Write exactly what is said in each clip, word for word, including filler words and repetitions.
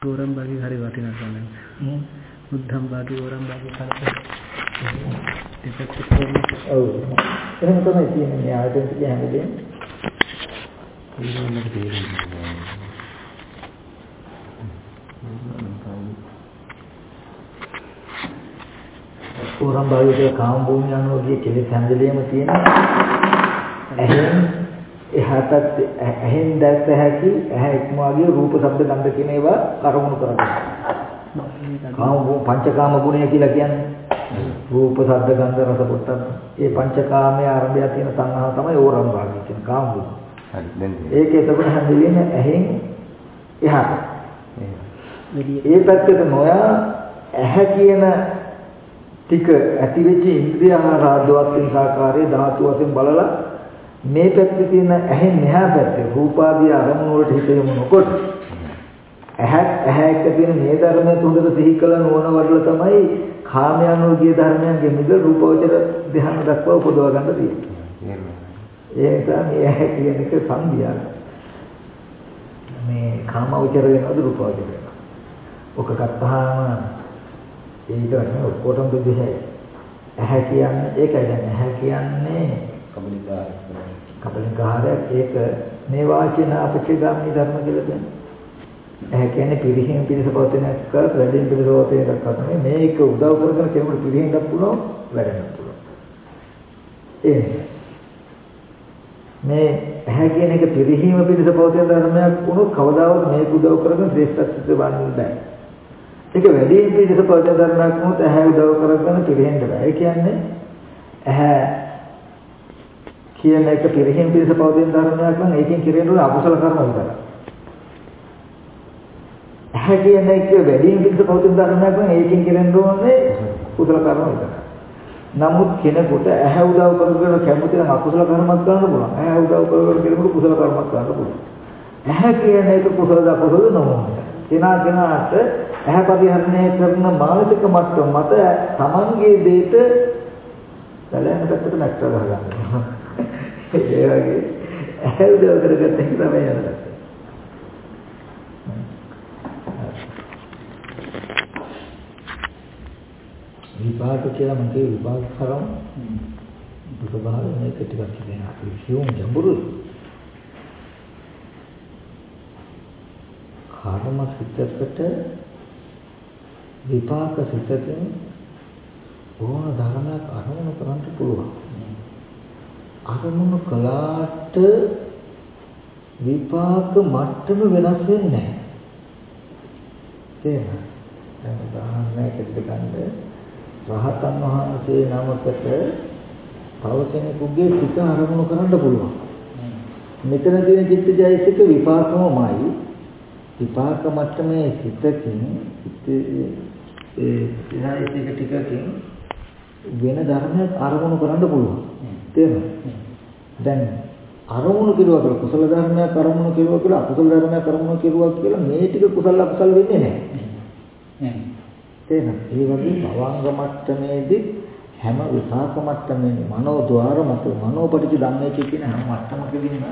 ගෝරම් බාගේ හරි වටිනා තමයි. හ්ම්. බුද්ධම් බාගේ ගෝරම් බාගේ කරපේ. දෙපැත්ත කොහොමද? ඔව්. එහෙම තමයි කියන්නේ මේ ආයතන ටික හැමදේම. ඒකම තේරෙන්නේ. ගෝරම් බාගේ කාම භූමිය අනුවගේ කෙලෙස් හැමදේම තියෙනවා. එහෙනම් එහාටත් ඇහෙන් දැක්ක හැකි ඇහැ ඉක්මවාගේ රූප ශබ්ද ගන්ධ කියන ඒවා අරමුණු කරගන්න. කාම පංචකාම ගුණය කියලා කියන්නේ රූප ශබ්ද ගන්ධ රස පොට්ටබ්බ. ඒ පංචකාමයේ ආරම්භය තියෙන සංහාව තමයි ඕරම් භාගය කියන කාම ගුණ. හරි දැන් ඒක එතකොට හැදෙන්නේ ඇහෙන් එහාට. ඒ පැත්තට නොයා ඇහැ කියන ටික ඇති වෙච්ච ඉන්ද්‍රිය ආරාධවත් සාකාරයේ ධාතු වශයෙන් බලලා මේ පැත්තේ තියෙන ඇහෙන් මෙහා පැත්තේ රූපාදී අරමුණු වලට හිත යොමු නොකොට ඇහත් ඇහැ එක්ක තියෙන මේ ධර්මයේ හොඳට සිහි කළ නොවන වල තමයි කාමයන්ෝගී ධර්මයන්ගේ මිද රූපෝචර ධ්‍යාන දක්වා උපදව ගන්න තියෙන්නේ. ඒ නිසා මේ ඇහැ කියන එක සංදියා මේ කාමෝචර වෙනවද රූපෝචර වෙනවද? ඔක ගත්තාම ඒක තමයි ඔක්කොටම දෙහි. ඇහැ කියන්නේ ඒකයි දැන් ඇහැ කියන්නේ කබලිකාරය. කබලිකාරය ඒක මේ වාචන අපචේගාමී ධර්ම කියලා කියන්නේ. ඒ කියන්නේ පිරිහින් පිරිස පවතින එක වැඩිම පිරිස පවතින එකක් තමයි මේක උදව් කරගෙන කෙනෙකුට පිරිහින්නත් පුළුවන් වැඩෙන්නත් පුළුවන්. ඒ මේ ඇහැ කියන එක පිරිහීම පිරිස පවතින ධර්මයක් වුණොත් කවදාවත් මේක උදව් කරගෙන ශ්‍රේෂ්ඨත්වයට වන්නේ නැහැ. ඒක වැඩිම පිරිස පවතින ධර්මයක් වුණොත් ඇහැ උදව් කරගෙන පිරිහෙන්න බෑ. ඒ කියන්නේ ඇහැ කියන එක පිරිහින් පිරිස පවතින ධර්මයක් නම් ඒකෙන් කෙරෙන්න ඕන අකුසල කර්ම විතරයි. ඇහැ කියන එක වැඩිම පිරිස පවතින ධර්මයක් නම් ඒකෙන් කෙරෙන්න ඕනේ කුසල කර්ම විතරයි. නමුත් කෙනෙකුට ඇහැ උදව් කරගෙන කැමති නම් අකුසල කර්මයක් කරන්න පුළුවන්. ඇහැ උදව් කරගෙන කෙනෙකුට කුසල කර්මයක් කරන්න පුළුවන්. ඇහැ කියන එක කුසලද අකුසලද නොවන්නේ. කෙනා කෙනාට ඇහැ පරිහරණය කරන මානසික මට්ටම මත තමන්ගේ දේට සැලැන්න පැත්තට නැක්ටර ගන්නවා. ඒ වගේ ඇහැ උදව් කරගත්ත එක තමයි යනවා. විපාක කියලා මම කිය විපාක කරමු. බුදුබාහම මේක ටිකක් කියන අපි කියමු ජඹුරුයි. කාර්ම සිතකට විපාක සිතකින් ඕන ධර්මයක් අරමුණු කරන්න පුළුවන්. අරමුණු කළාට විපාක මට්ටම වෙනස් වෙන්නේ නැහැ. තේරෙනවද? දැන් උදාහරණයකට ගන්න රහතන් වහන්සේ නමකට තව කෙනෙකුගේ සිත අරමුණු කරන්න පුළුවන්. මෙතන තියෙන චිත්තජයසික විපාකමයි විපාක මට්ටමේ සිතකින් ඒ ජයසික ටිකකින් වෙන ධර්මයක් අරමුණු කරන්න පුළුවන්. තේරෙනවද? දැන් අරමුණු කෙරුවා කියලා කුසල ධර්මයක් අරමුණු කෙරුවා කියලා අකුසල ධර්මයක් අරමුණු කෙරුවා කියලා මේ ටික කුසල අකුසල වෙන්නේ නැහැ. නෑ. තේරෙනවද? ඒ වගේ භවංග මට්ටමේදී හැම විපාක මට්ටමේදී මනෝ ద్వාර මත මනෝපටිච්ච ධම්මයේ කියන හැම මට්ටමකදීම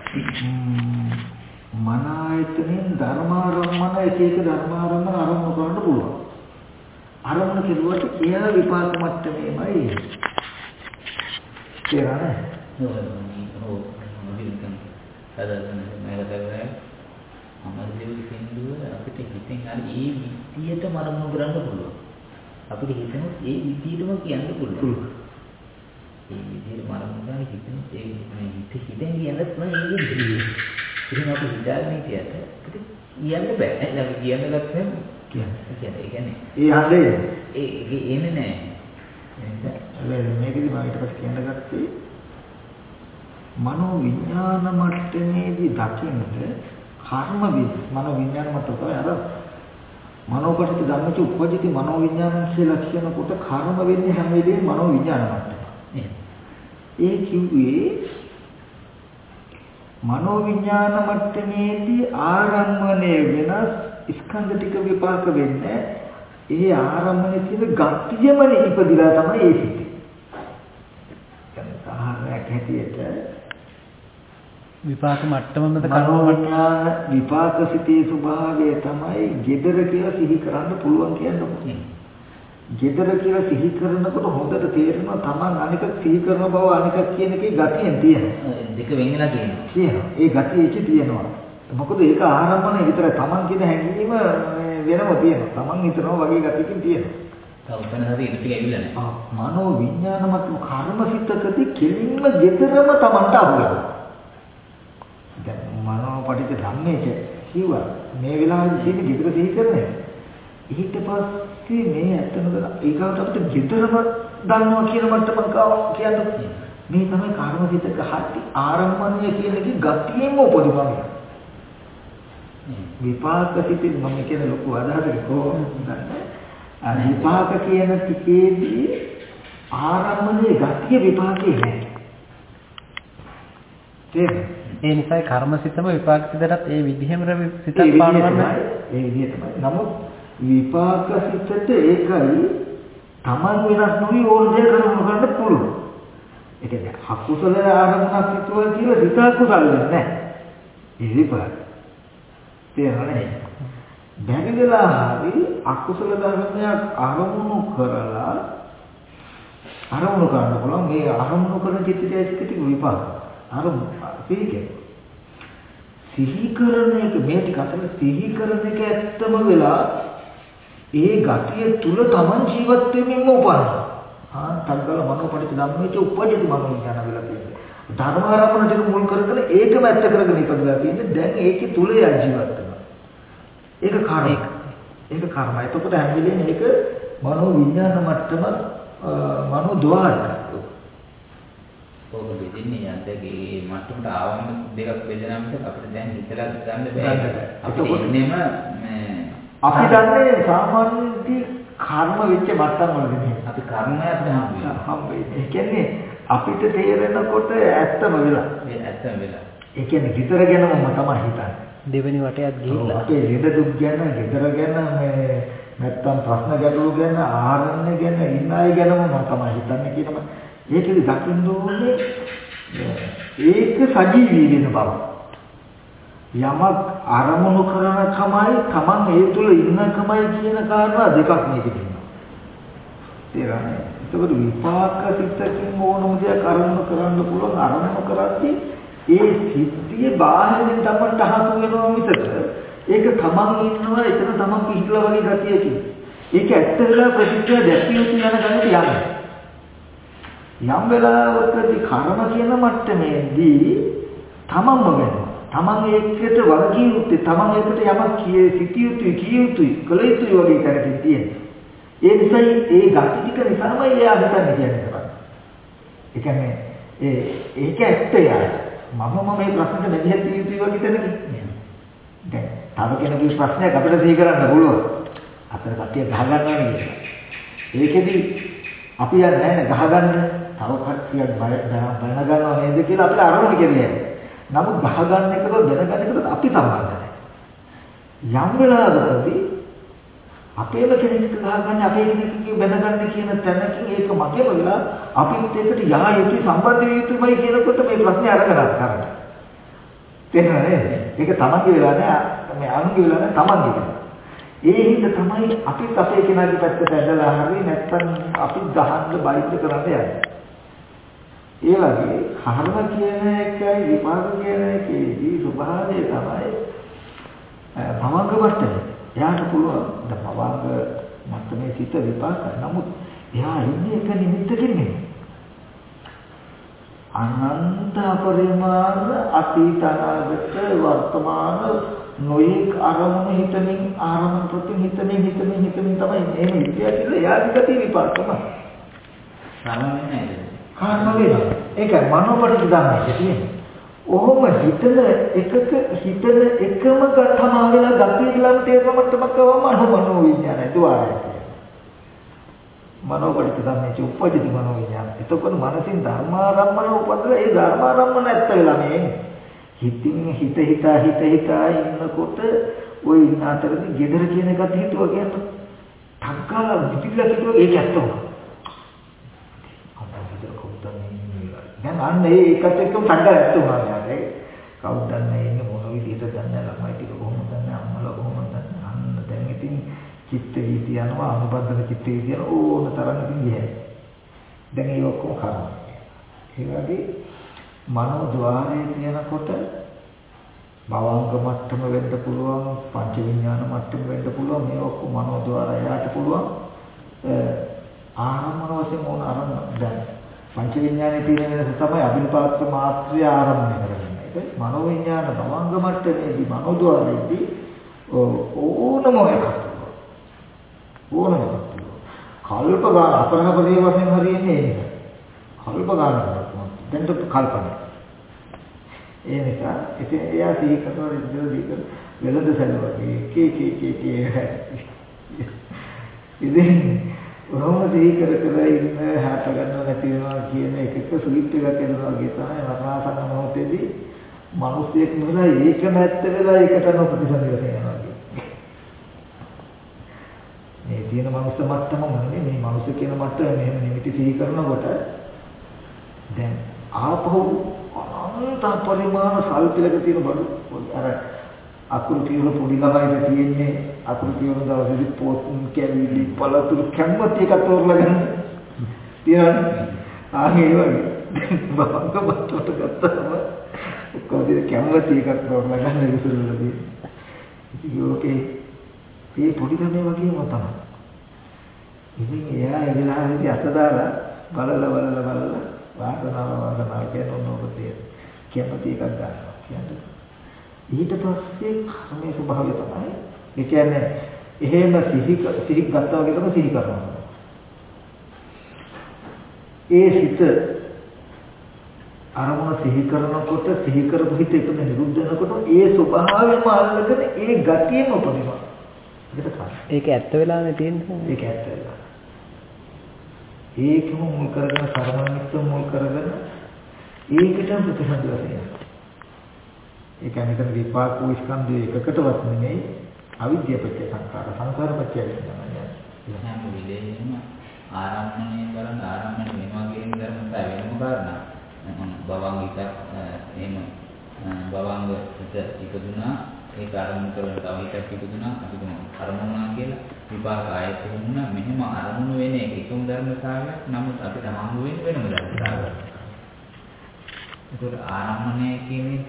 මන ආයතනෙන් ධර්මාරම්මන එක එක ධර්මාරම්මන අරමුණු කරන්න පුළුවන්. අරමුණු කෙරුවට එයා විපාක මට්ටමේමයි. තේරෙනවද? ඔව්. මොකද හදන්න මම කරන්නේ අමල්ලේ සින්දුව අපිට හිතෙන් හරි ඒ විදියට මරමුණු කරන්න පුළුවන්. අපිට හිතෙනොත් ඒ විදියටම කියන්න පුළුවන්. ඒ විදියට මරමුණු කරන හිතෙන ඒ මේ හිත හිතෙන් කියන්නත් නම් ඒ විදිය. ඉතින් අපි හිතාගෙන හිටියට අපිට කියන්න බෑ. නේද? අපි කියන්න ගත්තම කියන්නේ. ඒ කියන්නේ ඒ හදේ ඒ ඒ එන්නේ නැහැ. එහෙනම් මේකදී මම ඊට පස්සේ කියන්න ගත්තේ මනෝ විඥාන මට්ටමේදී දකින්න කර්ම විද මනෝ විඥාන මට්ටම තමයි අර මනෝපටිච්ච ධම්මච උපජිති මනෝ විඥානං ලක්ෂණ කොට කර්ම වෙන්නේ හැම වෙලේම මනෝ විඥාන මට්ටම. ඒ කිව්වේ මනෝ විඥාන මට්ටමේදී ආරම්මණය වෙනස් ස්කන්ධ ටික විපාක වෙන්නේ ඒ ආරම්මණය තියෙන ගතියමනේ ඉපදිලා තමයි ඒ සිද්ධි. දැන් සාහනයක් හැටියට විපාක මට්ටමමද කර්ම විඥාන විපාක සිතේ ස්වභාවය තමයි gedara කියලා සිහි කරන්න පුළුවන් කියන්නේ. gedara කියලා සිහි කරනකොට හොඳට තේරෙනවා තමන් අනික සිහි කරන බව අනික කියන එකේ ගතියෙන් තියෙනවා. දෙක වෙන් වෙලා තියෙනවා. තියෙනවා. ඒ ගතිය ඒකේ තියෙනවා. මොකද ඒක ආරම්භණය විතරයි තමන් කියන හැඟීම වෙනම තියෙනවා. තමන් හිතනවා වගේ ගතියකින් තියෙනවා. තවපන හරි ඒක ටික ඇවිල්ලා නැහැ. ආ මනෝ විඥාන මත කර්මසිතකදී කෙලින්ම gedarම තමන්ට අහුවෙනවා. දැන් මනෝ පටිච්ච ධම්මයේ කිව්වා මේ වෙලාවේ තියෙන gedara සිහි කරන්නේ. ඊට පස්සේ මේ ඇත්තනද ඒකට අපිට gedarම දන්නවා කියන මට්ටමක කියන්නේ මේ තමයි කර්මසිතක හටි ආරම්භණය කියන එකේ ගතියෙම උපදිනවා. විපාක සිතින් මම කියන ලොකු අදහසක් කොහොමද විපාක කියන ටිකේදී ආරම්භණයේ ගතිය විපාකේ නැහැ. ඒ නිසා කර්මසිතම විපාක සිතටත් ඒ විදිහෙම සිතක් පානවන්න ඒ විදිහ තමයි. නමුත් විපාක සිතට ඒකයි තමන් වෙනස් නොවි ඕන දේ කරමු ගන්න පුළුවන්. ඒ කියන්නේ අකුසල ආරම්භණක් සිතුවා කියලා සිත අකුසල වෙන්නේ නැහැ. ඒ විපාක. තේරෙන්නේ බැරි වෙලා හරි අකුසල ධර්මයක් ආරමුණු කරලා ආරමුණු කරන්න පුළුවන්. මේ ආරමුණු කරන චිත්තජයසික ටික විපාක. ආරමුණු සිහිකේ සිහි කරන එක මේ ටික අතර සිහි කරන එක ඇත්තම වෙලා ඒ ගතිය තුල Taman ජීවත් වෙමින්ම උපන්නා. ආ තංගල මනෝපටිච්ච ධම්මයේ උපජිත මනෝ විඥාන වෙලා තියෙනවා. ධර්මාරම්මන ටික මුල් කරගෙන ඒකම ඇත්ත කරගෙන ඉපදලා තියෙන්නේ. දැන් ඒකේ තුල යා ජීවත් වෙනවා. ඒක කාර්යයක්. ඒක කර්මය. එතකොට හැම වෙලේම මේක මනෝ විඥාන මට්ටම මනෝ ద్వාරයක්. ඕක දෙන්නේ යද්දගේ මට්ටමට ආවම දෙකක් බෙදලා මිසක් අපිට දැන් හිතලා ගන්න බෑ. අපිට ඉන්නේම මේ අපි දන්නේ සාමාන්‍යදී කර්ම වෙච්ච මට්ටම් වලදී අපි කර්මය අපිට හම්බෙන්නේ. ඒ කියන්නේ අපිට තේරෙනකොට ඇත්තම වෙලා. ඒ ඇත්තම වෙලා. ඒ කියන්නේ විතර ගැනම තමයි හිතන්නේ. දෙවෙනි වටයක් ගිහිල්ලා අපේ ලෙඩ දුක් ගැන, විතර ගැන මේ නැත්තම් ප්‍රශ්න ගැටලු ගැන, ආහාරන්න ගැන, ඉන්න අය ගැනම තමයි හිතන්නේ කියනම ඒකෙදි දකින්න ඕනේ ඒක සජීවී වෙන බව. යමක් අරමුණු කරන කමයි Taman ඒ තුල ඉන්න කමයි කියන කාරණා දෙකක් මේකේ තියෙනවා. තේරෙන්නේ? ඒකවල විපාක සිතකින් ඕනම දෙයක් අරමුණු කරන්න පුළුවන්. අරමුණු කරද්දී ඒ සිද්ධිය බාහිරින් Tamanට හසු වෙනවා මිසක ඒක Taman ඉන්නවා එතන Taman පිහිටලා වගේ ගතියකින්. ඒක ඇත්ත වෙලා ප්‍රතික්‍රියා දැක්විය යුතු යන ගමනට යන්නේ. යම් වෙලාවකදී කර්ම කියන මට්ටමේදී තමන්ම වෙනවා. තමන් ඒකට වගකී යුත්තේ තමන් ඒකට යමක් කියේ සිටිය යුතුයි කිය යුතුයි කළ යුතුයි වගේ කරකින් තියෙනවා. ඒ නිසා ඒ ගති ටික නිසාම එයා හිතන්නේ කියන්නේ. ඒ කියන්නේ ඒ ඒක ඇත්ත යා. මම මම මේ ප්‍රශ්නෙට මෙහෙත් දිය යුතුයි වගේ තැනකින්. දැන් තව කෙනෙකුගේ ප්‍රශ්නයක් අපිට සිහි කරන්න පුළුවන්. අපිට කට්ටිය ගහ ගන්නවා නේ. ඒකෙදි අපි යන්නේ නැහැ ගහගන්න. තව කට්ටියක් බය බන ගන්නවා නේද කියලා අපිට අරමුණ කියන්නේ. නමුත් ගහ ගන්න එකද දැනගන්න එකද අපි සම්බන්ධ නැහැ. යම් වෙලාවකදී අපේම කෙනෙක් ගහ ගන්න අපේ කෙනෙක්ගේ බන ගන්න කියන තැනකින් ඒක මගේම වෙලා අපිත් ඒකට යා යුතු සම්බන්ධ වෙ යුතුමයි කියනකොට මේ ප්‍රශ්නේ අරගෙන කරන්නේ. තේරෙනවද? ඒක තමන්ගේ වෙලා නැහැ. මේ අනුන්ගේ වෙලා නැහැ තමන්ගේ. ඒ හින්දා තමයි අපිත් අපේ කෙනාගේ පැත්තට ඇදලා හරි නැත්නම් අපි ගහන්න බයිත් කරන්න යන්නේ. ඒ වගේ කර්ම කියන එකයි විපාක කියන එකේදී ස්වභාවය තමයි භවංග මට්ටමේ. එයාට පුළුවන් ද භවංග මට්ටමේ සිට විපාක. නමුත් එයා ඉන්නේ එක නිමිත්තකින් නෙමෙයි. අනන්ත පරිමාණ අතීත අනාගත වර්තමාන නොයෙක් අරමුණු හිතමින් ආරම්භ ප්‍රති හිතමින් හිතමින් හිතමින් තමයි මේ විද්‍යාව කියලා එයාගේ ගතිය විපාක තමයි. සාමාන්‍යයෙන් නේද? කාර්ම වේදනා. ඒක මනෝපරිච්ඡ ධර්මයක් තියෙනවා. ඔහොම හිතන එකක හිතන එකම ගතම වෙලා ගතිය ළම තේරෙන්නට මකවම මනෝ විඥානය දුආරය. මනෝපරිච්ඡ ධර්මයේ උපජිත මනෝ විඥාන. එතකොට මනසින් ධර්මාරම්මන උපදලා ඒ ධර්මාරම්මන ඇත්ත වෙලා මේ හිතින් හිත හිතා හිත හිතා ඉන්නකොට ওই අතරදී gedara කියන එකත් හිතුවා කියන්නේ ටංකාලා විදිලා කිව්වා ඒක ඇත්ත වුණා. දැන් අන්න ඒකත් එක්කම සංගය ඇත්ත වුණා නේද? කවුද දන්නේ ඉන්නේ මොන විදිහට දන්නේ ළමයි ටික කොහොමද දන්නේ අම්මලා කොහොමද දන්නේ අන්න දැන් ඉතින් චිත්ත වීති යනවා අනුබද්ධන චිත්ත වීති යන ඕන තරම් ඉතින් ගියයි. දැන් ඒ ඔක්කොම කර්ම. ඒ වගේ මනෝ ద్వාරයේ තියෙනකොට භවංග මට්ටම වෙන්න පුළුවන් පංච විඥාන මට්ටම වෙන්න පුළුවන් මේ ඔක්කොම මනෝ ద్వාරයට පුළුවන් ආරම්භන වශයෙන් ඕන ආරම්භ දැන් පංච විඥානයේ තියෙන වෙනස තමයි අභිපාත්‍ය මාත්‍රය ආරම්භය කරගන්නේ. ඒක මනෝ විඥාන භවංග මට්ටමේදී මනෝ ద్వාරයේදී ඕනම එකක් ඕනම එකක් කල්ප ගාන අපරණපදේ වශයෙන් හරියන්නේ ඒක. කල්ප ගාන දැන් කල්පනා ඒ නිසා ඉතින් එයා සිහි කරනවා ඉතින් දීක වෙලඳ සැලවගේ කී කී කී කී ඉතින් ඔහොම සිහි කර කර ඉන්න හැට ගන්නව නැති වෙනවා කියන එක එක ස්විච් එකක් එනවා වගේ තමයි මරණාසන්න මොහොතේදී මිනිස්සෙක් නෙවෙයි ඒක නැත්ත වෙලා ඒකට නොප්‍රතිසන්දි වෙනවා කියන්නේ. මේ තියෙන මනුස්ස මට්ටමම නෙමෙයි මේ මනුස්ස කියන මට්ටම මෙහෙම නිමිති සිහි කරනකොට දැන් ආපහු අනන්ත පරිමාණ සල්පිලක තියෙන බඩු අර අකුරු කියන පොඩි ළමයිද තියෙන්නේ අකුරු කියන දවසේදී පොත් කැවිලි පළතුරු කැම්මත් එකක් තෝරලා ගන්න තියන්නේ ආගේ ඒ වගේ බංග බත්තට ගත්තම කොහොමද කැම්මත් එකක් තෝරලා ගන්න ඉස්සරහදී ඉතින් ඕකේ මේ පොඩි ළමයි වගේම තමයි ඉතින් එයා ඒ වෙලාවේදී අත දාලා බලලා බලලා බලලා වාසනාව වාසනාව කියන ඕනෝකේ කැමති එකක් ගන්නවා කියන්නේ. ඊට පස්සේ කර්මයේ ස්වභාවය තමයි. ඒ කියන්නේ එහෙම සිහි සිහි ගත්තා වගේ තමයි සිහි කරනවා. ඒ සිත අරමුණ සිහි කරනකොට සිහි කරපු හිත එකම නිරුද්ධ වෙනකොට ඒ ස්වභාවයම අල්ලගෙන ඒ ගතියම උපදිනවා. ඒක ඇත්ත වෙලානේ තියෙන්නේ. ඒක ඇත්ත වෙලා. ඒකම මුල් කරගෙන කර්මනිත්ත මුල් කරගෙන ඒකට ප්‍රතිසන්දි වශයෙන්. ඒ කියන්නේ කන විපාක ස්කන්ධය එකකටවත් නෙමෙයි අවිද්‍යාපච්ච සංකාර සංකාරපච්ච විඥානය. එහෙනම් විලේනම ආරම්භණය කරන ආරම්භණය වෙනවා කියන ධර්මතාවය වෙනම කාරණා. භවංගික එහෙම භවංගිත ඉපදුනා ඒ ආරම්භ කරන තව එකක් ඉපදුනා අපි තුමු අරමුණා කියලා විපාක ආයත වුණා මෙහෙම අරමුණු වෙන එකම ධර්මතාවයක් නමුත් අපිට හම්බ වෙන්නේ වෙනම ධර්මතාවයක්. ඒකට ආරම්භණය කියන එක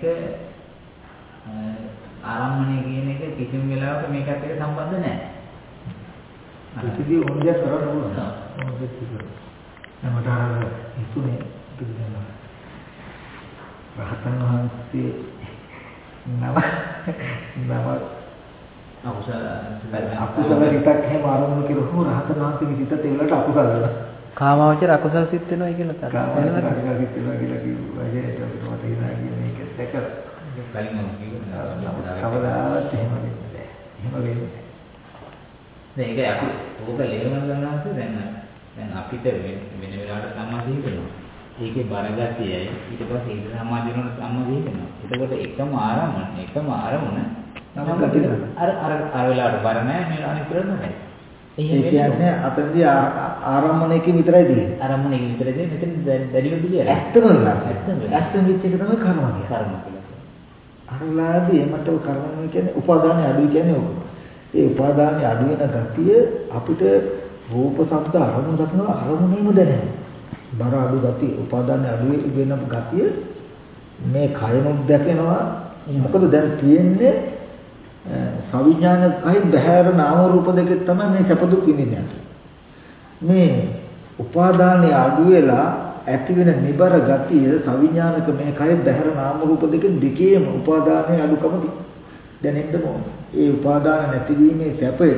ආරම්භණය කියන එක කිසිම වෙලාවක මේකත් එක්ක සම්බන්ධ නැහැ. ඒකදී ඕනෑ කරන්න ඕන. ඕනෑ කිව්වා. නමට අර ඉතුනේ පිළිගන්නවා. රහතන් වහන්සේ නම නම අකුසල අකුසල හිතක් හැම ආරම්භ කෙරුවොත් රහතන් වහන්සේගේ හිතට ඒ වෙලාවට අකුසල වෙනවා. කාමාවචර අකුසල සිත් වෙනවා කියලා තමයි. කාමාවචර අකුසල සිත් වෙනවා කියලා කිව්වා. ඒක තමයි තේරෙනවා කියන්නේ ඒක දැකලා. කලින් මම කිව්වා කවදාවත් එහෙම වෙන්නේ නැහැ. එහෙම වෙන්නේ නැහැ. දැන් ඒක අපි ඕක ලේවන ගන්නවා දැන් දැන් අපිට වෙන වෙන වෙලාවට සම්මාදිය වෙනවා. ඒකේ බරගතියයි ඊට පස්සේ ඒක සම්මාදිය වෙනකොට සම්මාදිය වෙනවා. එතකොට එකම ආරමුණ එකම ආරමුණ අර අර අර වෙලාවට බර නැහැ මේ අනිත් වෙලාවට නැහැ. ඒ කියන්නේ අපේදී ආරම්භණයකින් විතරයි තියෙන්නේ. ආරම්භණයකින් විතරයි තියෙන්නේ. මෙතන දැඩිව පිළියලා. ඇත්තම නෑ. ඇත්තම. ඇත්තම වෙච්ච එක තමයි කර්ම කියන්නේ. කර්ම කියලා. අරලාදී එමට කර්ම කියන්නේ උපාදානයේ අඩුයි කියන්නේ ඕක. ඒ උපාදානයේ අඩු වෙන ගතිය අපිට රූප ශබ්ද අරමුණු දක්වන අරමුණේම දැනෙනවා. බර අඩු ගතිය උපාදානයේ අඩු වෙන ගතිය මේ කයනොත් දැකෙනවා. මොකද දැන් තියෙන්නේ සවිඥානිකයි බහැර නාම රූප දෙකේ තමයි මේ සැප දුක් විඳින්නේ. මේ උපාදානයේ අඩු වෙලා ඇති වෙන නිබර ගතිය සවිඥානික මේ කය බහැර නාම රූප දෙකෙන් දෙකේම උපාදානයේ අඩුකම දැනෙන්න ඕනේ. ඒ උපාදාන නැතිවීමේ සැපය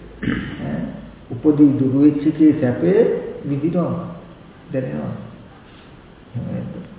උපදී දුරු වෙච්ච කේ සැපේ විඳිනවා දැනෙනවා.